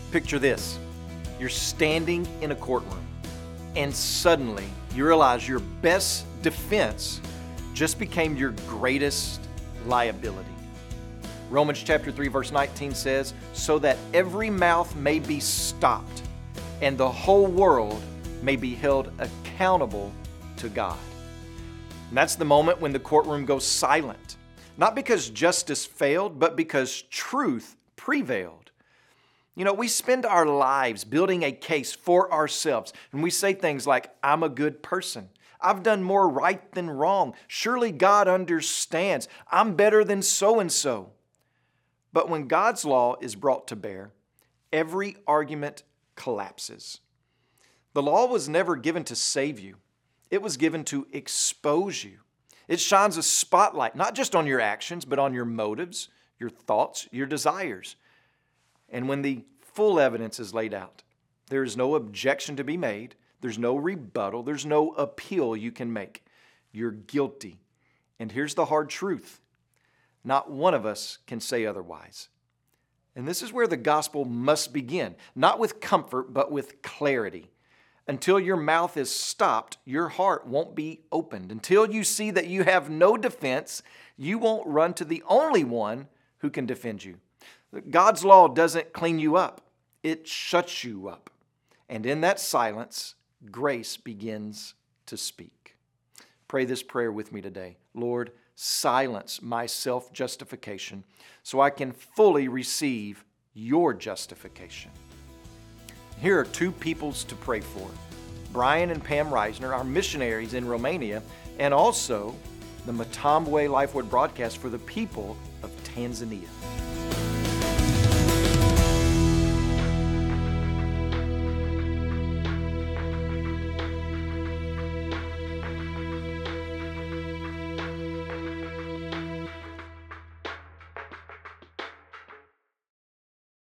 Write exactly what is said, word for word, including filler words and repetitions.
Picture this. You're standing in a courtroom, and suddenly you realize your best defense just became your greatest liability. Romans chapter three, verse nineteen says, so that every mouth may be stopped and the whole world may be held accountable to God. And that's the moment when the courtroom goes silent, not because justice failed, but because truth prevailed. You know, we spend our lives building a case for ourselves, and we say things like, I'm a good person. I've done more right than wrong. Surely God understands. I'm better than so-and-so. But when God's law is brought to bear, every argument collapses. The law was never given to save you. It was given to expose you. It shines a spotlight, not just on your actions, but on your motives, your thoughts, your desires. And when the full evidence is laid out, there is no objection to be made. There's no rebuttal. There's no appeal you can make. You're guilty. And here's the hard truth. Not one of us can say otherwise. And this is where the gospel must begin, not with comfort, but with clarity. Until your mouth is stopped, your heart won't be opened. Until you see that you have no defense, you won't run to the only one who can defend you. God's law doesn't clean you up. It shuts you up. And in that silence, grace begins to speak. Pray this prayer with me today. Lord, silence my self-justification so I can fully receive your justification. Here are two peoples to pray for. Brian and Pam Reisner, our missionaries in Romania, and also the Matambwe Lifeword broadcast for the people of Tanzania.